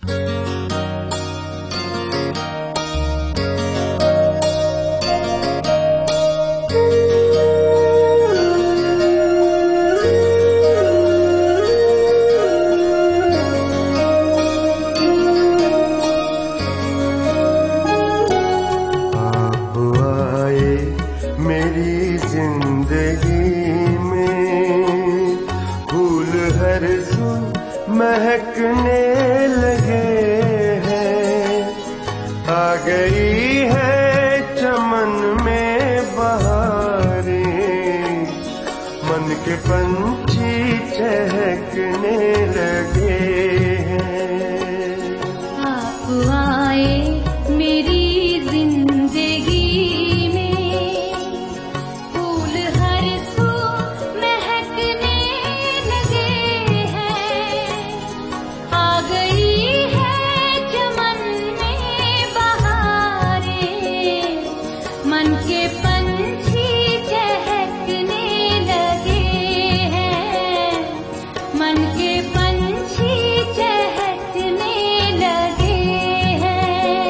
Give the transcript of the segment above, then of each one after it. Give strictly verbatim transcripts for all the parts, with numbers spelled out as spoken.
महकने लगे हैं, आ गई है चमन में बहारें, मन के पंछी चहकने लगे हैं। आप आए मेरी जिंदगी में, फूल हर सू महकने लगे हैं, आ गई है चमन में बहारें, मन के पंछी चहकने लगे हैं, मन के पंछी चहकने लगे हैं।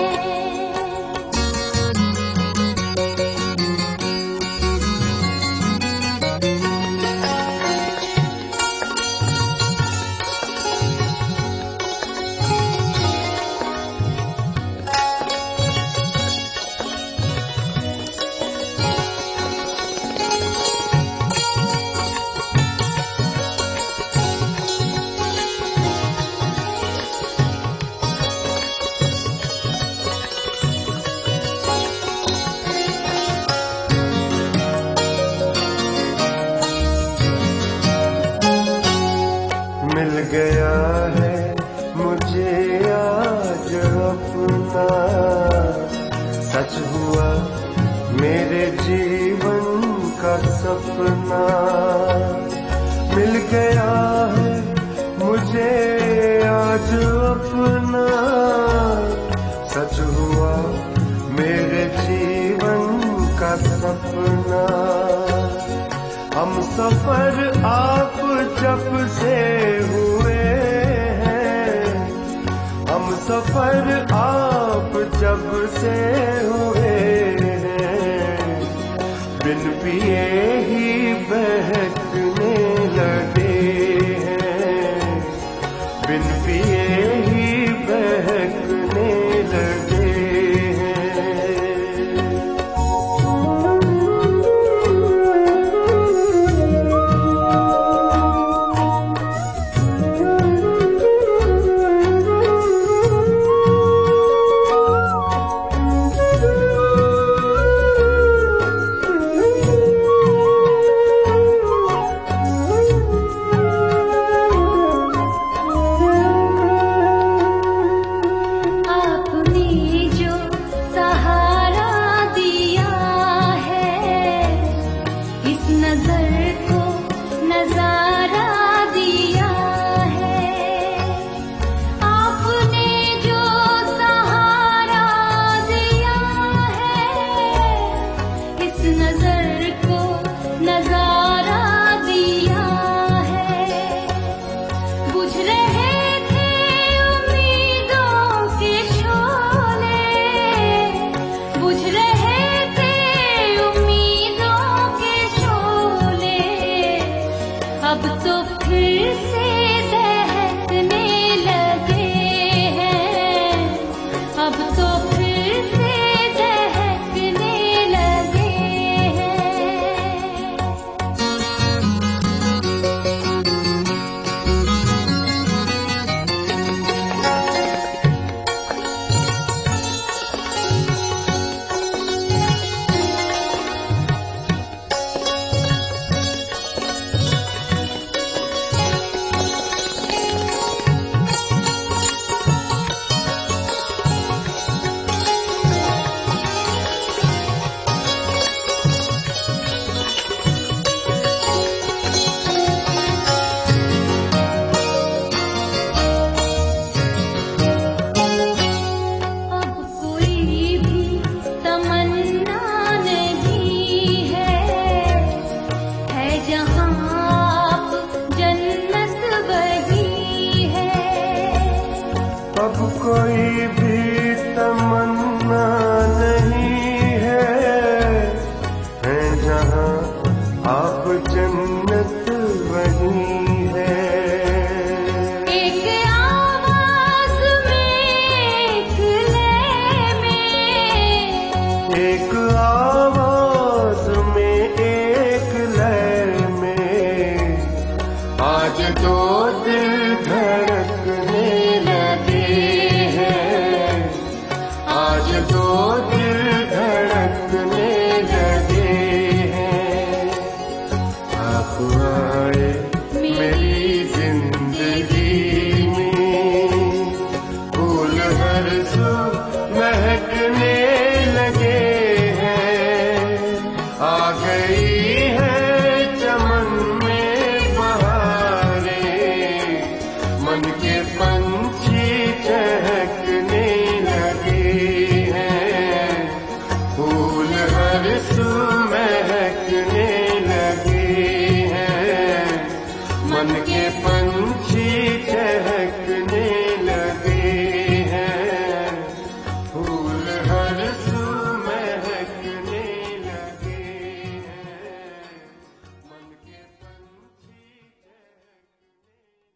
मिल गया है मुझे आज अपना, सच हुआ मेरे जीवन का सपना। मिल गया है मुझे आज अपना, सच हुआ मेरे जीवन का सपना। हम सफर आप जब से हुए हैं, हम सफर आप जब से हुए हैं, बिन पिए ही बहकने लगे हैं, बिन पिए ही बहकने लगे हैं। के पंछी चहकने लगे हैं, फूल हर सू में